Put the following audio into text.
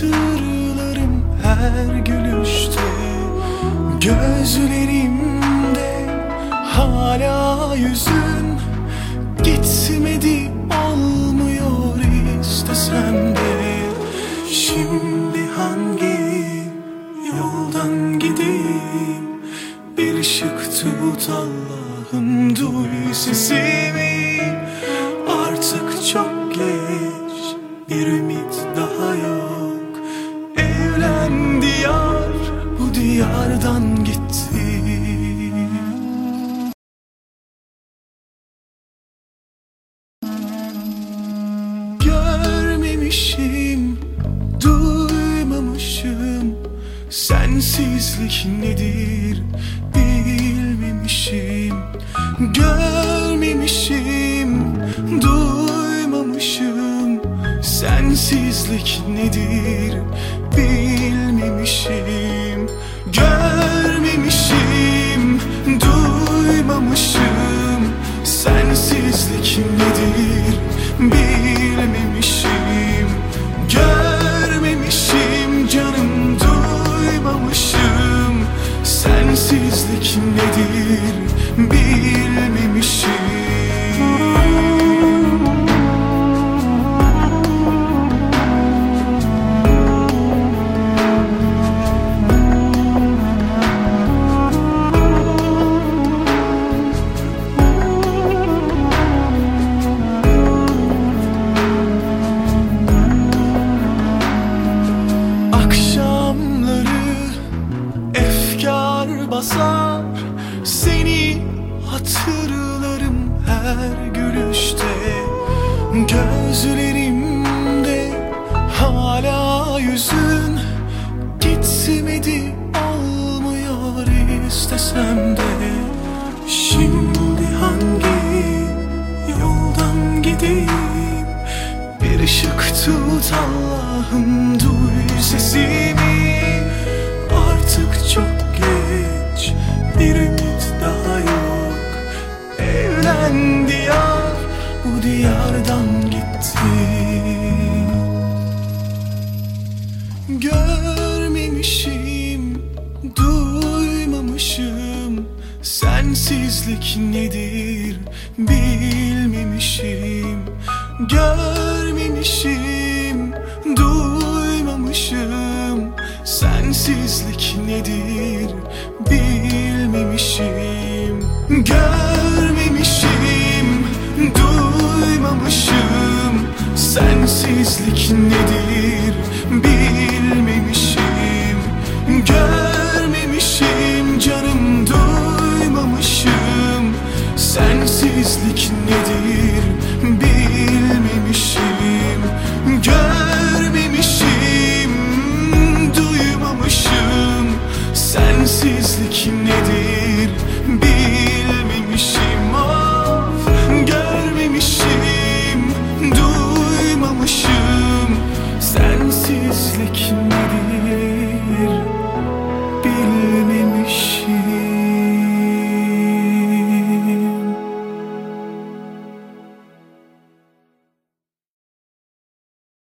hatırlarım her gülüşte. Gözlerimde hala yüzün, gitmedi olmuyor istesem de. Şimdi hangi yoldan gideyim, bir ışık tut Allah'ım, duy sesimi. Artık çok geç, bir ümit daha yok. Evlen diyar, bu diyardan gitti. Görmemişim, duymamışım, sensizlik nedir bilmemişim. Görmemişim, duymamışım, sensizlik nedir bilmemişim. Görmemişim, duymamışım, sensizlik nedir bilmemişim. Görmemişim canım, duymamışım, sensizlik nedir bilmemişim. Basar, seni hatırlarım her gülüşte. Gözlerimde hala yüzün, gitmedi olmuyor istesem de. Şimdi hangi yoldan gideyim, bir ışık tut Allah'ım, duy sesimi. Artık çok geç, bir ümit daha yok. Evlen diyar, bu diyardan gitti. Görmemişim, duymamışım, sensizlik nedir bilmemişim. Görmemişim, duymamışım, sensizlik nedir bilmemişim. Görmemişim, duymamışım, sensizlik nedir bilmemişim. Görmemişim canım, duymamışım, sensizlik nedir bilmemişim. Görmemişim, duymamışım, sensizlik nedir